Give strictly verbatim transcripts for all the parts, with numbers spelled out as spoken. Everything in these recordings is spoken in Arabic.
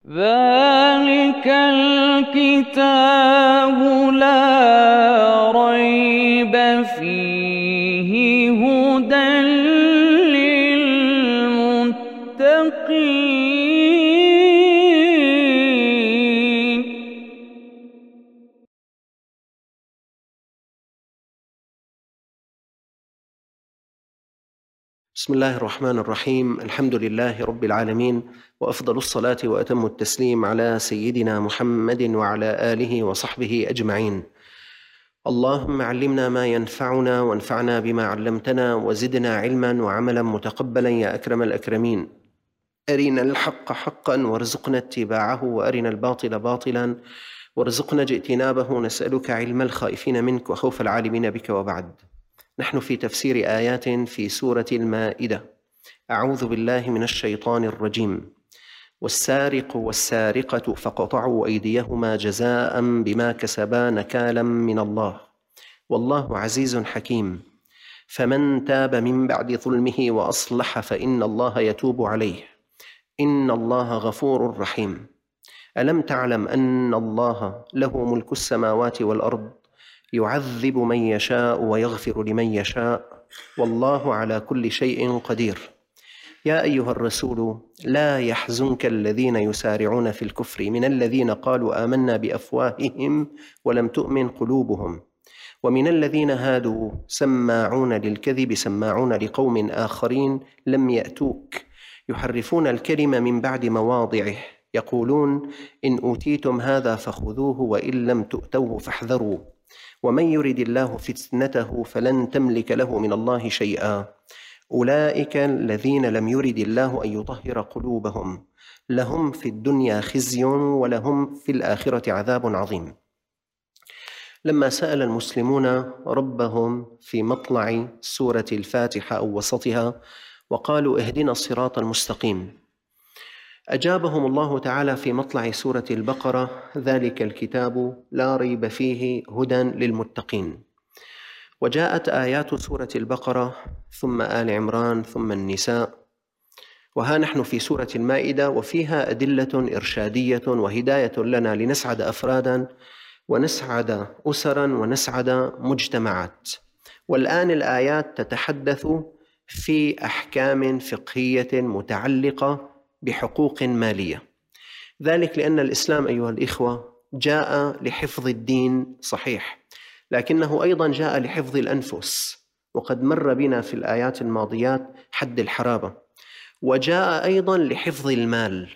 ذلك الكتاب لا ريب فيه هدى للمتقين. بسم الله الرحمن الرحيم. الحمد لله رب العالمين، وأفضل الصلاة وأتم التسليم على سيدنا محمد وعلى آله وصحبه أجمعين. اللهم علمنا ما ينفعنا وانفعنا بما علمتنا وزدنا علما وعملا متقبلا يا أكرم الأكرمين. أرنا الحق حقا وارزقنا اتباعه، وأرنا الباطل باطلا وارزقنا اجتنابه. نسألك علم الخائفين منك وخوف العالمين بك. وبعد، نحن في تفسير آيات في سورة المائدة. أعوذ بالله من الشيطان الرجيم. والسارق والسارقة فاقطعوا أيديهما جزاء بما كسبا نكالا من الله والله عزيز حكيم. فمن تاب من بعد ظلمه وأصلح فإن الله يتوب عليه إن الله غفور رحيم. ألم تعلم أن الله له ملك السماوات والأرض يعذب من يشاء ويغفر لمن يشاء والله على كل شيء قدير. يا أيها الرسول لا يحزنك الذين يسارعون في الكفر من الذين قالوا آمنا بأفواههم ولم تؤمن قلوبهم ومن الذين هادوا سماعون للكذب سماعون لقوم آخرين لم يأتوك يحرفون الكلم من بعد مواضعه يقولون إن أوتيتم هذا فخذوه وإن لم تؤتوه فاحذروا ومن يرد الله فتنته فلن تملك له من الله شيئا. أولئك الذين لم يرد الله أن يطهر قلوبهم لهم في الدنيا خزي ولهم في الآخرة عذاب عظيم. لما سأل المسلمون ربهم في مطلع سورة الفاتحة أو وسطها وقالوا اهدنا الصراط المستقيم، أجابهم الله تعالى في مطلع سورة البقرة: ذلك الكتاب لا ريب فيه هدى للمتقين. وجاءت آيات سورة البقرة ثم آل عمران ثم النساء، وها نحن في سورة المائدة، وفيها أدلة إرشادية وهداية لنا لنسعد أفرادا ونسعد أسرا ونسعد مجتمعات. والآن الآيات تتحدث في أحكام فقهية متعلقة بحقوق مالية. ذلك لأن الإسلام أيها الإخوة جاء لحفظ الدين صحيح، لكنه أيضا جاء لحفظ الأنفس، وقد مر بنا في الآيات الماضيات حد الحرابة، وجاء أيضا لحفظ المال.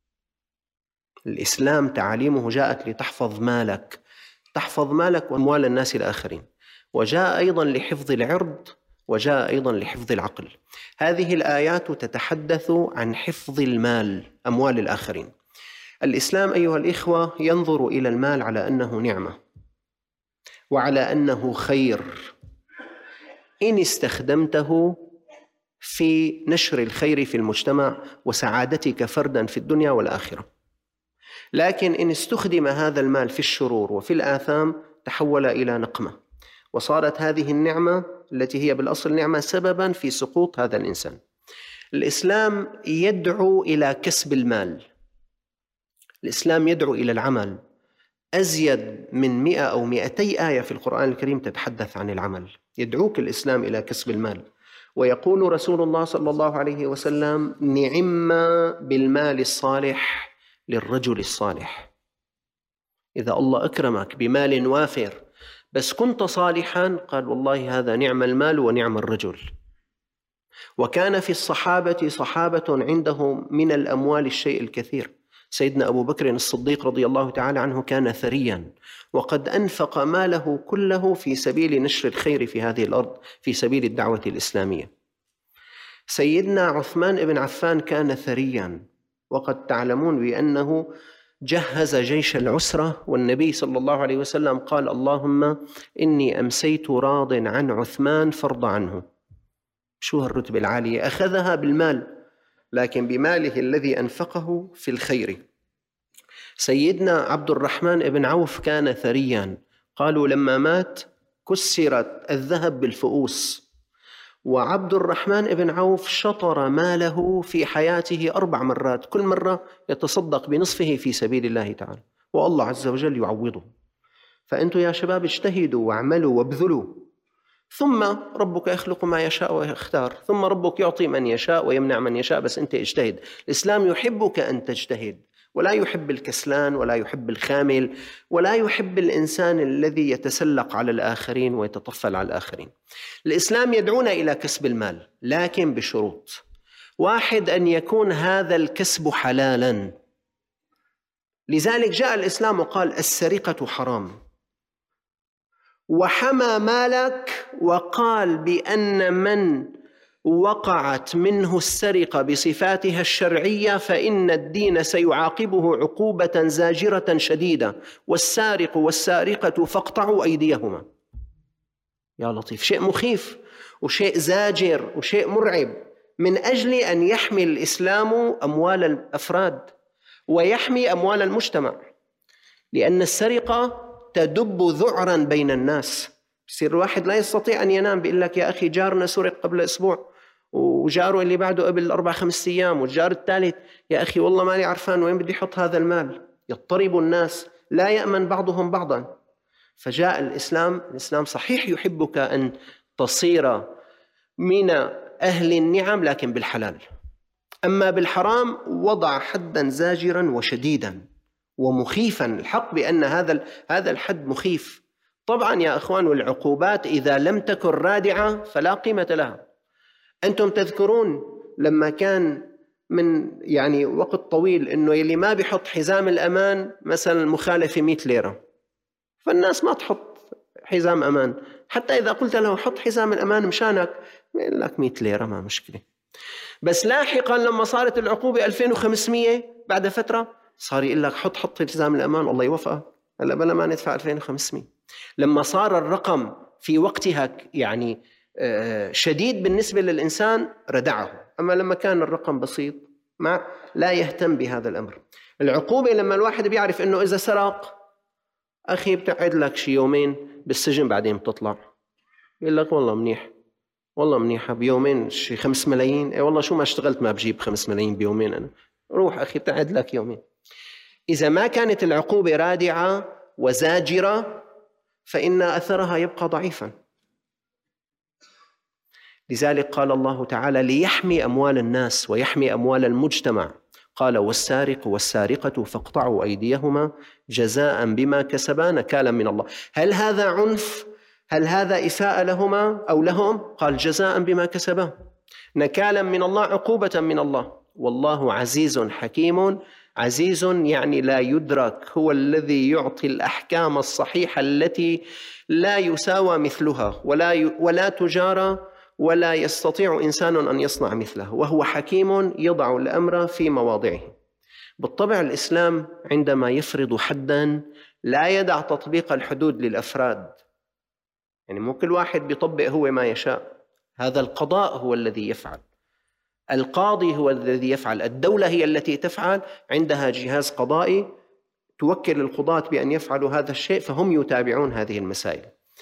الإسلام تعاليمه جاءت لتحفظ مالك، تحفظ مالك وأموال الناس الآخرين، وجاء أيضا لحفظ العرض، وجاء أيضا لحفظ العقل. هذه الآيات تتحدث عن حفظ المال، أموال الآخرين. الإسلام أيها الإخوة ينظر إلى المال على أنه نعمة وعلى أنه خير إن استخدمته في نشر الخير في المجتمع وسعادتك فردا في الدنيا والآخرة. لكن إن استخدم هذا المال في الشرور وفي الآثام تحول إلى نقمة، وصارت هذه النعمة التي هي بالأصل نعمة سببا في سقوط هذا الإنسان. الإسلام يدعو إلى كسب المال، الإسلام يدعو إلى العمل. أزيد من مئة أو مئتي آية في القرآن الكريم تتحدث عن العمل، يدعوك الإسلام إلى كسب المال. ويقول رسول الله صلى الله عليه وسلم: نعم بالمال الصالح للرجل الصالح. إذا الله أكرمك بمال وافر بس كنت صالحا، قال والله هذا نعم المال ونعم الرجل. وكان في الصحابة صحابة عندهم من الأموال الشيء الكثير. سيدنا أبو بكر الصديق رضي الله تعالى عنه كان ثريا، وقد أنفق ماله كله في سبيل نشر الخير في هذه الأرض، في سبيل الدعوة الإسلامية. سيدنا عثمان بن عفان كان ثريا، وقد تعلمون بأنه جهز جيش العسرة، والنبي صلى الله عليه وسلم قال: اللهم إني أمسيت راض عن عثمان فارض عنه. شو هالرتبة العالية؟ أخذها بالمال، لكن بماله الذي أنفقه في الخير. سيدنا عبد الرحمن بن عوف كان ثريا، قالوا لما مات كسرت الذهب بالفؤوس، وعبد الرحمن بن عوف شطر ماله في حياته أربع مرات، كل مرة يتصدق بنصفه في سبيل الله تعالى، والله عز وجل يعوضه. فأنتم يا شباب اجتهدوا واعملوا وابذلوا، ثم ربك يخلق ما يشاء ويختار، ثم ربك يعطي من يشاء ويمنع من يشاء، بس أنت اجتهد. الإسلام يحبك أن تجتهد، ولا يحب الكسلان، ولا يحب الخامل، ولا يحب الإنسان الذي يتسلق على الآخرين ويتطفل على الآخرين. الإسلام يدعونا إلى كسب المال، لكن بشروط. واحد، أن يكون هذا الكسب حلالا. لذلك جاء الإسلام وقال السرقة حرام، وحمى مالك، وقال بأن من وقعت منه السرقة بصفاتها الشرعية فإن الدين سيعاقبه عقوبة زاجرة شديدة، والسارق والسارقة فاقطعوا أيديهما. يا لطيف، شيء مخيف وشيء زاجر وشيء مرعب، من أجل أن يحمي الإسلام أموال الأفراد ويحمي أموال المجتمع. لأن السرقة تدب ذعرا بين الناس، يصير الواحد لا يستطيع أن ينام، بيقول لك يا أخي جارنا سرق قبل أسبوع، وجاره اللي بعده قبل أربع خمس أيام، والجار الثالث يا أخي والله مالي عرفان وين بدي أحط هذا المال. يضطرب الناس، لا يأمن بعضهم بعضا. فجاء الإسلام، الإسلام صحيح يحبك أن تصير من أهل النعم، لكن بالحلال. أما بالحرام وضع حدا زاجرا وشديدا ومخيفا. الحق بأن هذا هذا الحد مخيف. طبعا يا أخوان، والعقوبات إذا لم تكن رادعة فلا قيمة لها. أنتم تذكرون لما كان من يعني وقت طويل إنه يلي ما بيحط حزام الأمان مثلا مخالفة مئة ليرة، فالناس ما تحط حزام أمان، حتى إذا قلت له حط حزام الأمان مشانك يقول لك مئة ليرة ما مشكلة. بس لاحقا لما صارت العقوبة ألفين وخمسمئة بعد فترة صار يقول لك حط حط حزام الأمان الله يوفقك، هلا بلا ما ندفع ألفين وخمسمئة. لما صار الرقم في وقتها يعني شديد بالنسبة للإنسان ردعه، أما لما كان الرقم بسيط ما لا يهتم بهذا الأمر. العقوبة لما الواحد بيعرف إنه إذا سرق أخي بتقعد لك شي يومين بالسجن بعدين بتطلع، يقول لك والله منيح والله منيحة بيومين شي خمس ملايين، اي والله شو ما اشتغلت ما بجيب خمس ملايين بيومين، أنا روح أخي بتقعد لك يومين. إذا ما كانت العقوبة رادعة وزاجرة فإن أثرها يبقى ضعيفا. لذلك قال الله تعالى ليحمي أموال الناس ويحمي أموال المجتمع، قال والسارق والسارقة فاقطعوا أيديهما جزاء بما كسبا نكالا من الله. هل هذا عنف؟ هل هذا إساءة لهما أو لهم؟ قال جزاء بما كسبا نكالا من الله، عقوبة من الله. والله عزيز حكيم. عزيز يعني لا يدرك، هو الذي يعطي الأحكام الصحيحة التي لا يساوى مثلها ولا ي... ولا تجارى ولا يستطيع إنسان أن يصنع مثله، وهو حكيم يضع الأمر في مواضعه. بالطبع الإسلام عندما يفرض حدا لا يدع تطبيق الحدود للأفراد، يعني مو كل واحد بيطبق هو ما يشاء، هذا القضاء هو الذي يفعل، القاضي هو الذي يفعل، الدولة هي التي تفعل، عندها جهاز قضائي توكل القضاة بأن يفعلوا هذا الشيء، فهم يتابعون هذه المسائل.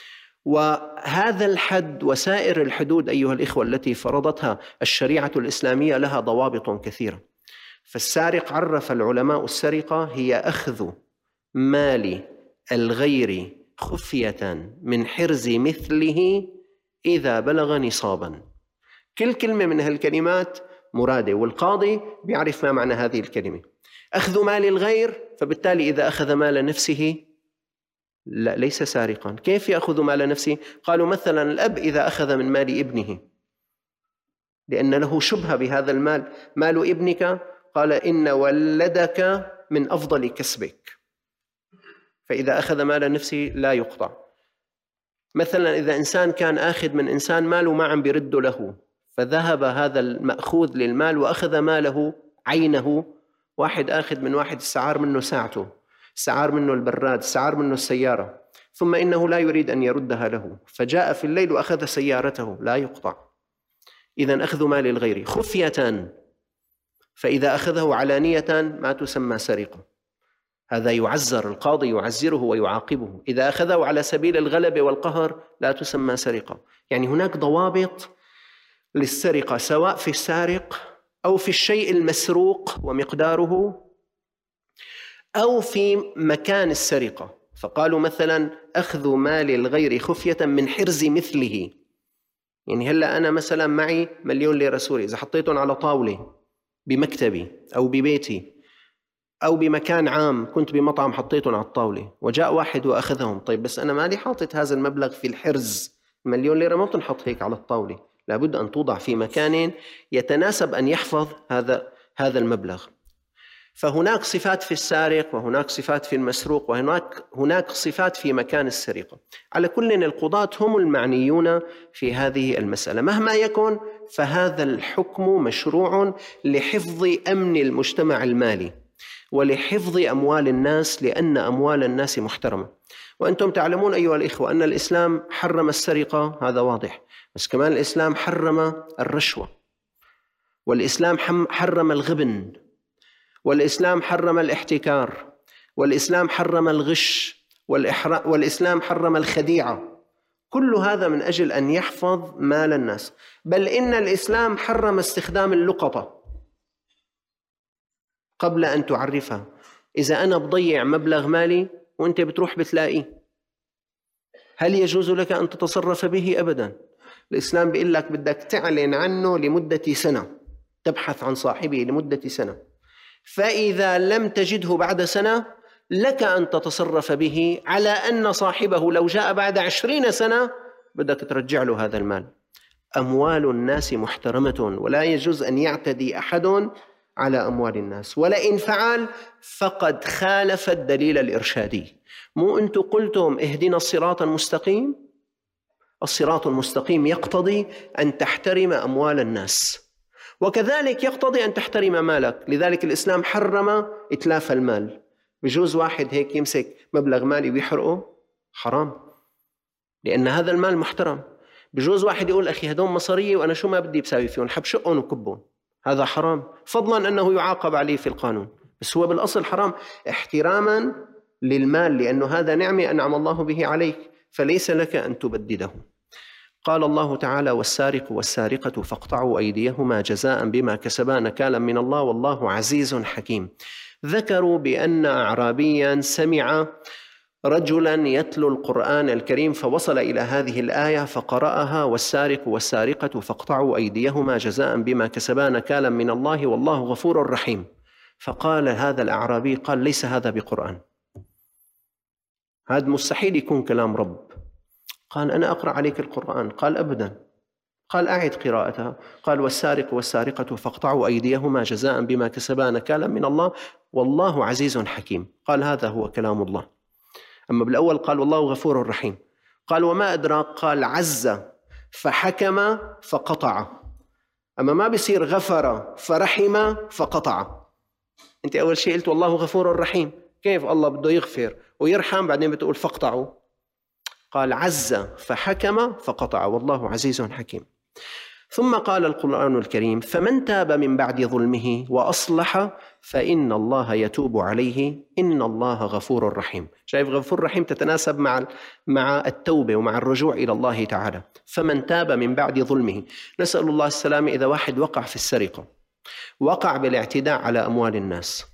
وهذا الحد وسائر الحدود أيها الإخوة التي فرضتها الشريعة الإسلامية لها ضوابط كثيرة. فالسارق عرف العلماء السرقة هي أخذ مال الغير خفية من حرز مثله إذا بلغ نصابا. كل كلمة من هالكلمات مرادة، والقاضي بيعرف ما معنى هذه الكلمة. أخذ مال الغير، فبالتالي إذا أخذ مال نفسه لا ليس سارقا. كيف يأخذ مال نفسه؟ قالوا مثلا الأب إذا أخذ من مال ابنه لأن له شبهة بهذا المال، مال ابنك، قال إن ولدك من أفضل كسبك، فإذا أخذ مال نفسه لا يقطع. مثلا إذا إنسان كان آخذ من إنسان ماله ما عم بيرد له، فذهب هذا المأخوذ للمال وأخذ ماله عينه، واحد آخذ من واحد استعار منه ساعته، استعار منه البراد، استعار منه السيارة، ثم إنه لا يريد أن يردها له، فجاء في الليل وأخذ سيارته، لا يقطع. إذن أخذ مال الغير خفية، فإذا أخذه علانية ما تسمى سرقة، هذا يعزر، القاضي يعزره ويعاقبه. إذا أخذه على سبيل الغلبة والقهر لا تسمى سرقة. يعني هناك ضوابط للسرقة، سواء في السارق أو في الشيء المسروق ومقداره أو في مكان السرقة. فقالوا مثلا أخذ مال الغير خفية من حرز مثله. يعني هلأ أنا مثلا معي مليون ليرة سوري، إذا حطيتهم على طاولة بمكتبي أو ببيتي أو بمكان عام، كنت بمطعم حطيتهم على الطاولة وجاء واحد وأخذهم، طيب بس أنا مالي حاطط هذا المبلغ في الحرز. مليون ليرة ما بتنحط هيك على الطاولة، لابد أن توضع في مكان يتناسب أن يحفظ هذا هذا المبلغ. فهناك صفات في السارق وهناك صفات في المسروق وهناك هناك صفات في مكان السرقة. على كل القضاة هم المعنيون في هذه المسألة. مهما يكن فهذا الحكم مشروع لحفظ أمن المجتمع المالي ولحفظ أموال الناس، لأن أموال الناس محترمة. وأنتم تعلمون أيها الإخوة أن الإسلام حرم السرقة، هذا واضح، بس كمان الإسلام حرم الرشوة، والإسلام حرم الغبن، والإسلام حرم الاحتكار، والإسلام حرم الغش، والإسلام حرم الخديعة. كل هذا من أجل أن يحفظ مال الناس. بل إن الإسلام حرم استخدام اللقطة قبل أن تعرفها. إذا أنا بضيع مبلغ مالي وأنت بتروح بتلاقيه، هل يجوز لك أن تتصرف به؟ أبدا. الإسلام بيقول لك بدك تعلن عنه لمدة سنة، تبحث عن صاحبه لمدة سنة، فإذا لم تجده بعد سنة لك أن تتصرف به، على أن صاحبه لو جاء بعد عشرين سنة بدك ترجع له هذا المال. أموال الناس محترمة ولا يجوز أن يعتدي أحد على أموال الناس، ولئن فعل فقد خالف الدليل الإرشادي. مو أنتم قلتم اهدنا الصراط المستقيم؟ الصراط المستقيم يقتضي أن تحترم أموال الناس، وكذلك يقتضي أن تحترم مالك. لذلك الإسلام حرم إتلاف المال. بجوز واحد هيك يمسك مبلغ مالي ويحرقه، حرام، لأن هذا المال محترم. بجوز واحد يقول أخي هدول مصارية وأنا شو ما بدي بساوي فيهم، حب شقهم وكبهم، هذا حرام، فضلا أنه يعاقب عليه في القانون، بس هو بالأصل حرام احتراما للمال، لأنه هذا نعمة أنعم الله به عليك، فليس لك أن تبدده. قال الله تعالى: والسارق والسارقة فاقطعوا أيديهما جزاء بما كسبا نكالا من الله والله عزيز حكيم. ذكروا بأن أعرابيا سمع رجلا يتلو القرآن الكريم فوصل إلى هذه الآية فقرأها: والسارق والسارقة فاقطعوا أيديهما جزاء بما كسبا نكالا من الله والله غفور رحيم. فقال هذا الأعرابي، قال: ليس هذا بقرآن، هذا مستحيل يكون كلام رب. قال: أنا أقرأ عليك القرآن. قال: أبدا. قال: أعد قراءتها. قال: والسارق والسارقة فاقطعوا أيديهما جزاء بما كسبا نكالا من الله والله عزيز حكيم. قال: هذا هو كلام الله. أما بالأول قال: والله غفور رحيم. قال: وما أدراك؟ قال: عز فحكم فقطع. أما ما بيصير غفر فرحم فقطع. أنت أول شيء قلت والله غفور رحيم، كيف الله بده يغفر ويرحم بعدين بتقول فاقطعوا؟ قال: عز فحكم فقطع والله عزيز حكيم. ثم قال القرآن الكريم: فمن تاب من بعد ظلمه وأصلح فإن الله يتوب عليه إن الله غفور رحيم. شايف غفور رحيم تتناسب مع مع التوبة ومع الرجوع إلى الله تعالى. فمن تاب من بعد ظلمه، نسأل الله السلامة. إذا واحد وقع في السرقة، وقع بالاعتداء على أموال الناس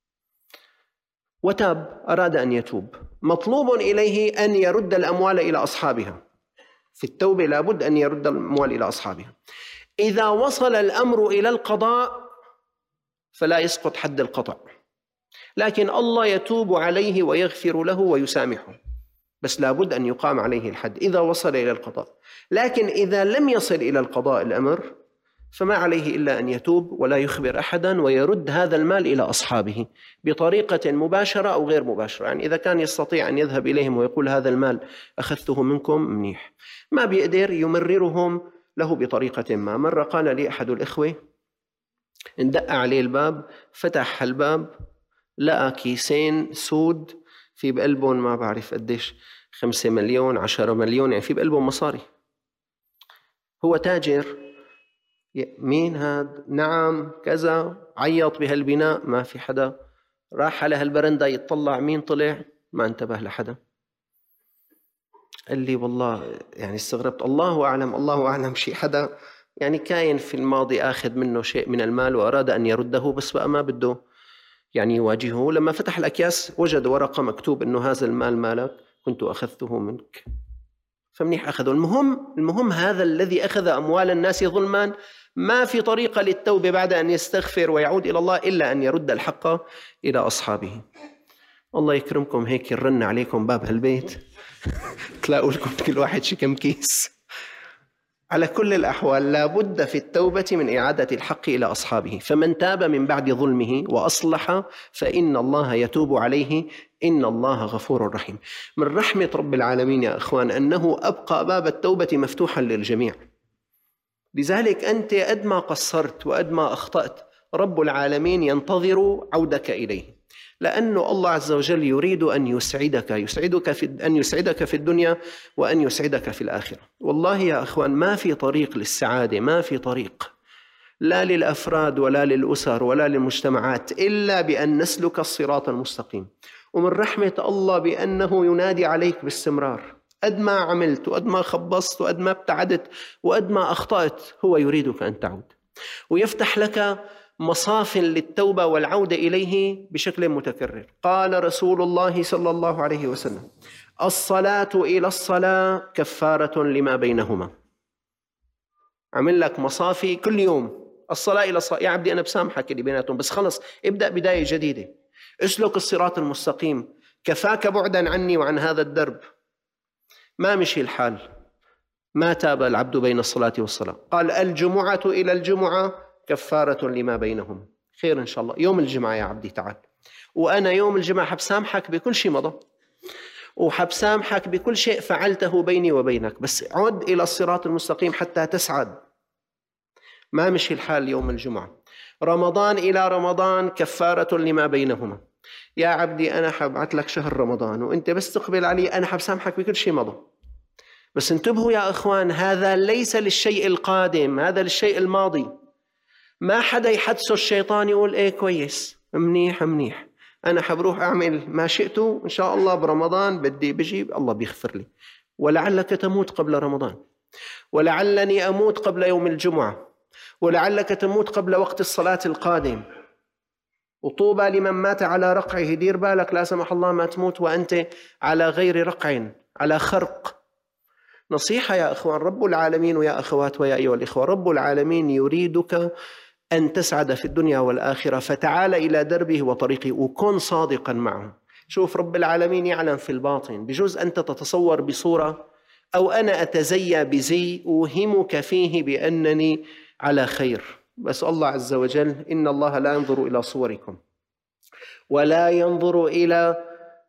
وتاب، أراد أن يتوب، مطلوب إليه أن يرد الأموال إلى أصحابها. في التوبة لابد أن يرد الأموال إلى أصحابها. إذا وصل الأمر إلى القضاء فلا يسقط حد القطع، لكن الله يتوب عليه ويغفر له ويسامحه، بس لابد أن يقام عليه الحد إذا وصل إلى القضاء. لكن إذا لم يصل إلى القضاء الأمر فما عليه إلا أن يتوب ولا يخبر أحدا ويرد هذا المال إلى أصحابه بطريقة مباشرة أو غير مباشرة. يعني إذا كان يستطيع أن يذهب إليهم ويقول هذا المال أخذته منكم منيح، ما بيقدر يمررهم له بطريقة ما. مرة قال لي أحد الإخوة، اندق عليه الباب، فتح الباب لقى كيسين سود في بقلبهم ما بعرف قديش، خمسة مليون عشرة مليون، يعني في بقلبهم مصاري. هو تاجر. مين هاد؟ نعم كذا. عيط بهالبناء، ما في حدا. راح على هالبرندة يتطلع، مين طلع؟ ما انتبه لحدا. قال لي والله يعني استغربت، الله أعلم الله أعلم شيء حدا يعني كاين في الماضي آخذ منه شيء من المال وأراد أن يرده، بس بقى ما بده يعني يواجهه. لما فتح الأكياس وجد ورقة مكتوب إنه هذا المال مالك، كنت أخذته منك، فمنيح أخذه. المهم المهم هذا الذي أخذ أموال الناس ظلما ما في طريقة للتوبة بعد أن يستغفر ويعود إلى الله إلا أن يرد الحق إلى أصحابه. الله يكرمكم هيك يرن عليكم باب هالبيت تلاقوا لكم كل واحد شي كم كيس. على كل الأحوال لا بد في التوبة من إعادة الحق إلى أصحابه. فمن تاب من بعد ظلمه وأصلح فإن الله يتوب عليه إن الله غفور رحيم. من رحمة رب العالمين يا أخوان أنه أبقى باب التوبة مفتوحا للجميع. لذلك أنت قد ما قصرت وقد ما أخطأت رب العالمين ينتظر عودك إليه، لأن الله عز وجل يريد أن يسعدك يسعدك في أن يسعدك في الدنيا وأن يسعدك في الآخرة. والله يا أخوان ما في طريق للسعادة، ما في طريق لا للأفراد ولا للأسر ولا للمجتمعات إلا بأن نسلك الصراط المستقيم. ومن رحمة الله بأنه ينادي عليك باستمرار، قد ما عملت وقد ما خبصت وقد ما ابتعدت وقد ما أخطأت هو يريدك أن تعود، ويفتح لك مصاف للتوبة والعودة إليه بشكل متكرر. قال رسول الله صلى الله عليه وسلم: الصلاة إلى الصلاة كفارة لما بينهما. عمل لك مصافي كل يوم، الصلاة إلى الصلاة. يا عبدي أنا بسامحك اللي بيناتهم، بس خلص ابدأ بداية جديدة، اسلك الصراط المستقيم، كفاك بعدا عني وعن هذا الدرب. ما مشي الحال، ما تاب العبد بين الصلاة والصلاة. قال: الجمعة إلى الجمعة كفارة لما بينهم. خير إن شاء الله. يوم الجمعة يا عبدي تعال، وأنا يوم الجمعة حبسامحك بكل شيء مضى، وحبسامحك بكل شيء فعلته بيني وبينك، بس عد إلى الصراط المستقيم حتى تسعد. ما مشي الحال يوم الجمعة. رمضان إلى رمضان كفارة لما بينهما. يا عبدي أنا حبعت لك شهر رمضان وأنت بس تقبل علي، أنا حبسامحك بكل شيء مضى. بس انتبهوا يا أخوان، هذا ليس للشيء القادم، هذا للشيء الماضي. ما حدا يحدثه الشيطان يقول إيه كويس منيح منيح أنا حبروح أعمل ما شئته إن شاء الله برمضان بدي بجيب الله بيغفر لي. ولعلك تموت قبل رمضان، ولعلني أموت قبل يوم الجمعة، ولعلك تموت قبل وقت الصلاة القادم. وطوبى لمن مات على رقعه. دير بالك لا سمح الله ما تموت وأنت على غير رقع، على خرق. نصيحة يا أخوان، رب العالمين ويا أخوات ويا أيها الإخوة، رب العالمين يريدك أن تسعد في الدنيا والآخرة، فتعال إلى دربه وطريقه وكن صادقا معه. شوف رب العالمين يعلم في الباطن، بجوز أنت تتصور بصورة أو أنا أتزيى بزي أوهمك فيه بأنني على خير، بس الله عز وجل إن الله لا ينظر إلى صوركم ولا ينظر إلى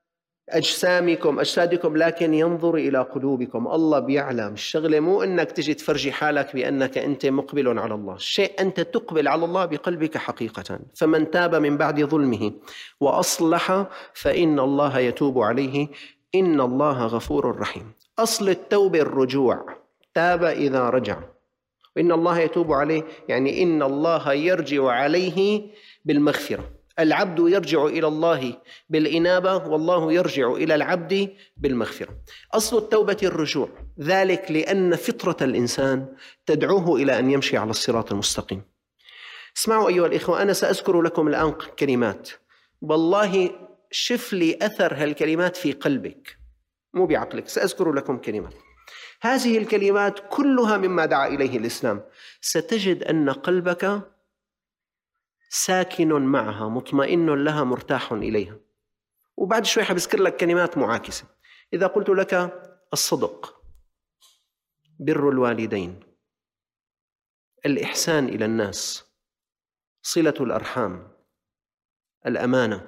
أجسامكم أجسادكم لكن ينظر إلى قلوبكم. الله بيعلم. الشغلة مو أنك تجي تفرجي حالك بأنك أنت مقبل على الله، الشيء أنت تقبل على الله بقلبك حقيقة. فمن تاب من بعد ظلمه وأصلح فإن الله يتوب عليه إن الله غفور رحيم. أصل التوبة الرجوع، تاب إذا رجع، وإن الله يتوب عليه يعني إن الله يرجع عليه بالمغفرة. العبد يرجع إلى الله بالإنابة والله يرجع إلى العبد بالمغفرة. أصل التوبة الرجوع، ذلك لأن فطرة الإنسان تدعوه إلى أن يمشي على الصراط المستقيم. اسمعوا أيها الإخوة، أنا سأذكر لكم الآن كلمات، والله شف لي أثر هالكلمات في قلبك مو بعقلك. سأذكر لكم كلمات، هذه الكلمات كلها مما دعا إليه الإسلام. ستجد أن قلبك ساكن معها، مطمئن لها، مرتاح إليها. وبعد شوي حبذكر لك كلمات معاكسة. إذا قلت لك الصدق، بر الوالدين، الإحسان إلى الناس، صلة الأرحام، الأمانة،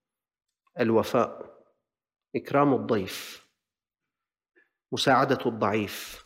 الوفاء، إكرام الضيف، مساعدة الضعيف،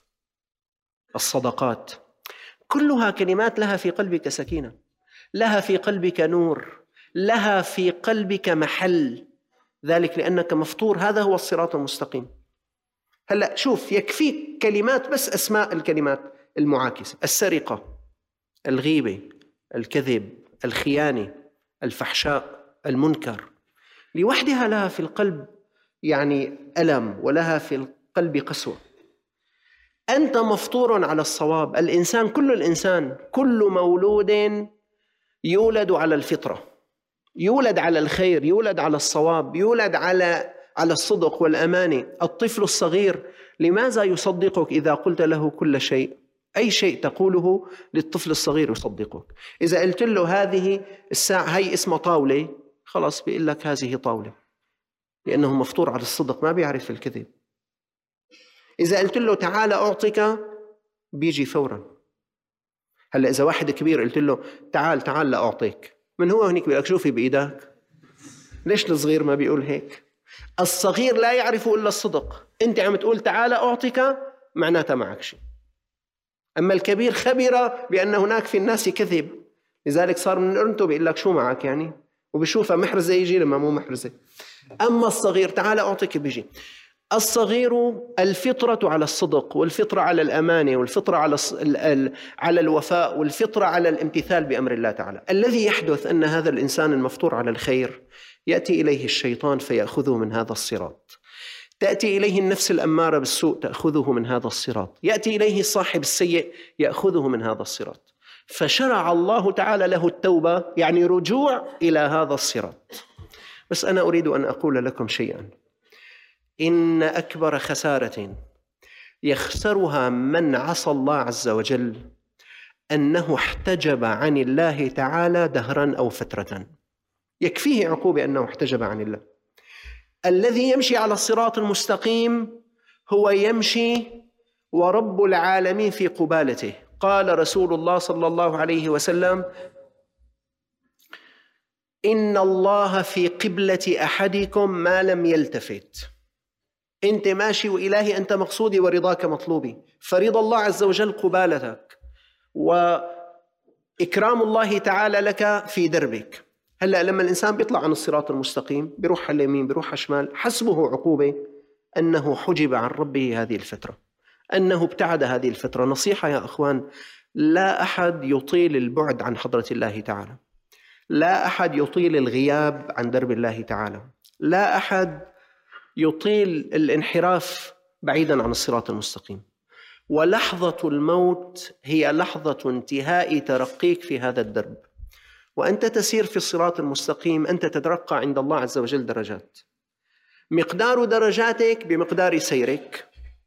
الصدقات، كلها كلمات لها في قلبك سكينة، لها في قلبك نور، لها في قلبك محل، ذلك لأنك مفطور. هذا هو الصراط المستقيم. هلأ شوف، يكفيك كلمات بس أسماء الكلمات المعاكسة: السرقة، الغيبة، الكذب، الخيانة، الفحشاء، المنكر، لوحدها لها في القلب يعني ألم ولها في القلب قسوة. أنت مفطور على الصواب. الإنسان، كل الإنسان، كل مولود يولد على الفطرة، يولد على الخير، يولد على الصواب، يولد على على الصدق والأمانة. الطفل الصغير لماذا يصدقك إذا قلت له كل شيء؟ أي شيء تقوله للطفل الصغير يصدقك. إذا قلت له هذه الساعة هي اسمها طاولة، خلاص بيقول لك هذه طاولة، لأنه مفطور على الصدق، ما بيعرف الكذب. إذا قلت له تعال أعطيك، بيجي فورا. هلأ إذا واحد كبير قلت له تعال تعال لأعطيك، من هو هنيك بيقول لك شوفي بإيدك. ليش الصغير ما بيقول هيك؟ الصغير لا يعرف إلا الصدق. أنت عم تقول تعال أعطيك معناتها معك شيء. أما الكبير خبر بأن هناك في الناس كذب، لذلك صار من أنتو بيقول لك شو معك يعني، وبشوفها محرزة يجي لما مو محرزة. أما الصغير تعال أعطيك بيجي. الصغير الفطرة على الصدق، والفطرة على الأمانة، والفطرة على على الوفاء، والفطرة على الامتثال بأمر الله تعالى. الذي يحدث أن هذا الإنسان المفطور على الخير يأتي إليه الشيطان فيأخذه من هذا الصراط، تأتي إليه النفس الأمارة بالسوء تأخذه من هذا الصراط، يأتي إليه صاحب السيء يأخذه من هذا الصراط. فشرع الله تعالى له التوبة، يعني رجوع إلى هذا الصراط. بس أنا أريد أن أقول لكم شيئا: إن أكبر خسارة يخسرها من عصى الله عز وجل أنه احتجب عن الله تعالى دهرا أو فترة. يكفيه عقوبة أنه احتجب عن الله. الذي يمشي على الصراط المستقيم هو يمشي ورب العالمين في قبالته. قال رسول الله صلى الله عليه وسلم: إن الله في قبلة أحدكم ما لم يلتفت. أنت ماشي وإلهي أنت مقصودي ورضاك مطلوبي، فرضا الله عز وجل قبالتك وإكرام الله تعالى لك في دربك. هلأ لما الإنسان بيطلع عن الصراط المستقيم بيروح على اليمين بيروح على الشمال، حسبه عقوبة أنه حجب عن ربه هذه الفترة، أنه ابتعد هذه الفترة. نصيحة يا أخوان: لا أحد يطيل البعد عن حضرة الله تعالى، لا أحد يطيل الغياب عن درب الله تعالى، لا أحد يطيل الانحراف بعيدا عن الصراط المستقيم. ولحظة الموت هي لحظة انتهاء ترقيك في هذا الدرب، وأنت تسير في الصراط المستقيم أنت تترقى عند الله عز وجل درجات، مقدار درجاتك بمقدار سيرك.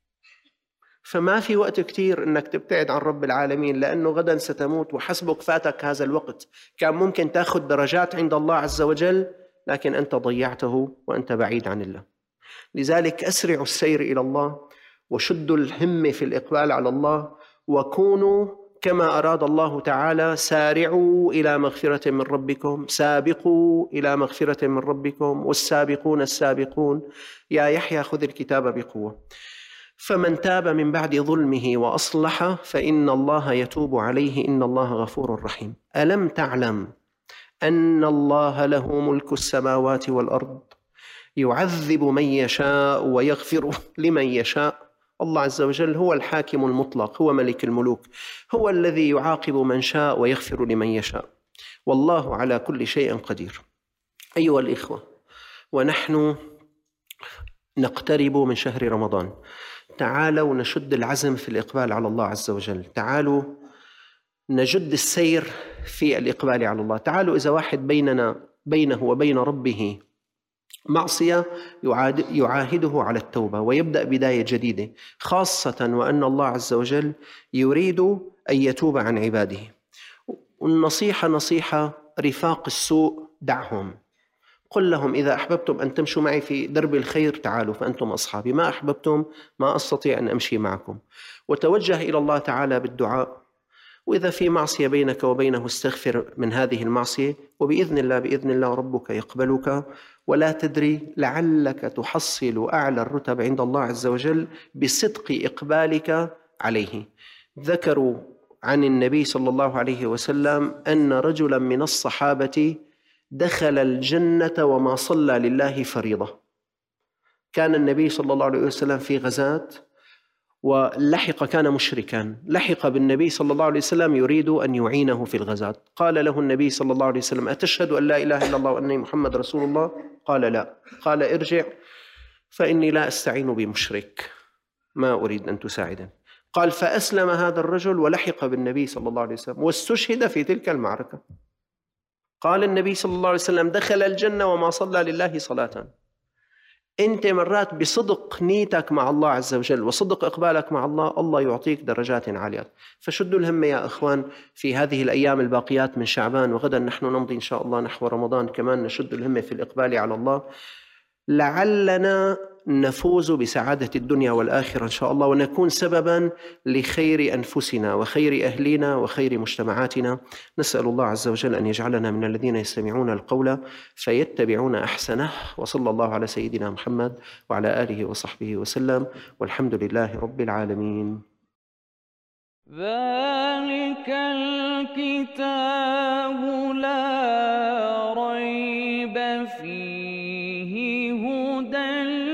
فما في وقت كتير أنك تبتعد عن رب العالمين، لأنه غدا ستموت وحسبك فاتك هذا الوقت. كان ممكن تأخذ درجات عند الله عز وجل لكن أنت ضيعته وأنت بعيد عن الله. لذلك أسرعوا السير إلى الله وشدوا الهمة في الإقبال على الله، وكونوا كما أراد الله تعالى: سارعوا إلى مغفرة من ربكم، سابقوا إلى مغفرة من ربكم، والسابقون السابقون. يا يحيى خذ الكتاب بقوة. فمن تاب من بعد ظلمه وأصلح فإن الله يتوب عليه إن الله غفور رحيم. ألم تعلم أن الله له ملك السماوات والأرض، يعذب من يشاء ويغفر لمن يشاء. الله عز وجل هو الحاكم المطلق، هو ملك الملوك، هو الذي يعاقب من شاء ويغفر لمن يشاء، والله على كل شيء قدير. أيها الإخوة، ونحن نقترب من شهر رمضان، تعالوا نشد العزم في الإقبال على الله عز وجل، تعالوا نجد السير في الإقبال على الله. تعالوا إذا واحد بيننا بينه وبين ربه معصية يعاهده على التوبة ويبدأ بداية جديدة، خاصة وأن الله عز وجل يريد أن يتوب عن عباده. والنصيحة نصيحة: رفاق السوء دعهم، قل لهم إذا أحببتم أن تمشوا معي في درب الخير تعالوا فأنتم أصحابي، ما أحببتم ما أستطيع أن أمشي معكم. وتوجه إلى الله تعالى بالدعاء، وإذا في معصية بينك وبينه استغفر من هذه المعصية، وبإذن الله بإذن الله ربك يقبلك، ولا تدري لعلك تحصل أعلى الرتب عند الله عز وجل بصدق إقبالك عليه. ذكروا عن النبي صلى الله عليه وسلم أن رجلا من الصحابة دخل الجنة وما صلى لله فريضة. كان النبي صلى الله عليه وسلم في غزاة ولحق، كان مشركا، لحق بالنبي صلى الله عليه وسلم يريد أن يعينه في الغزاة. قال له النبي صلى الله عليه وسلم: أتشهد أن لا إله إلا الله وأن محمد رسول الله؟ قال لا. قال: ارجع فإني لا أستعين بمشرك، ما أريد أن تساعدني. قال فأسلم هذا الرجل ولحق بالنبي صلى الله عليه وسلم واستشهد في تلك المعركة. قال النبي صلى الله عليه وسلم دخل الجنة وما صلى لله صلاة. أنت مرات بصدق نيتك مع الله عز وجل وصدق إقبالك مع الله، الله يعطيك درجات عالية. فشدوا الهمة يا أخوان في هذه الأيام الباقيات من شعبان، وغدا نحن نمضي إن شاء الله نحو رمضان، كمان نشد الهمة في الإقبال على الله، لعلنا نفوز بسعادة الدنيا والآخرة إن شاء الله، ونكون سببا لخير أنفسنا وخير أهلنا وخير مجتمعاتنا. نسأل الله عز وجل أن يجعلنا من الذين يستمعون القول فيتبعون أحسنه. وصلى الله على سيدنا محمد وعلى آله وصحبه وسلم، والحمد لله رب العالمين. ذلك الكتاب لا ريب فيه هدى